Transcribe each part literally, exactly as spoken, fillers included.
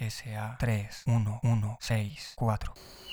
S A tres uno uno seis cuatro.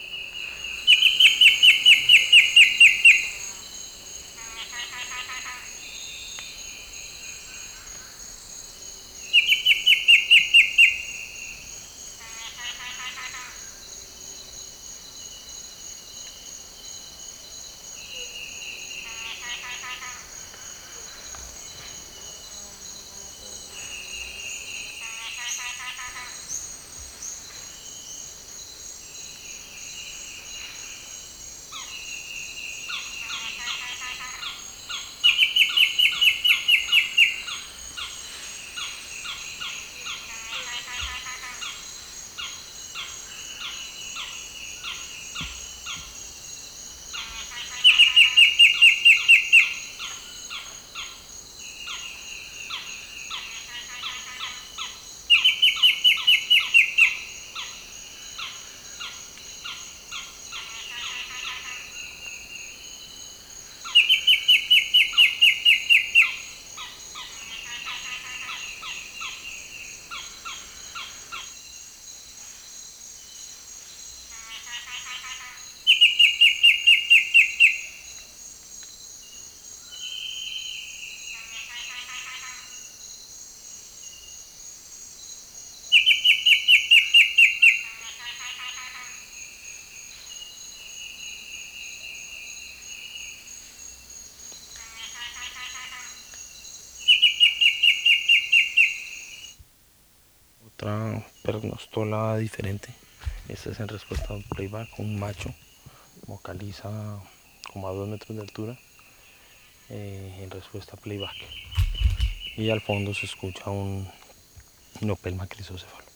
Otra pernostola diferente. Esta es en respuesta a un playback. Un macho vocaliza como a dos metros de altura eh, en respuesta a playback. Y al fondo se escucha un Nopelma crisocéfalo.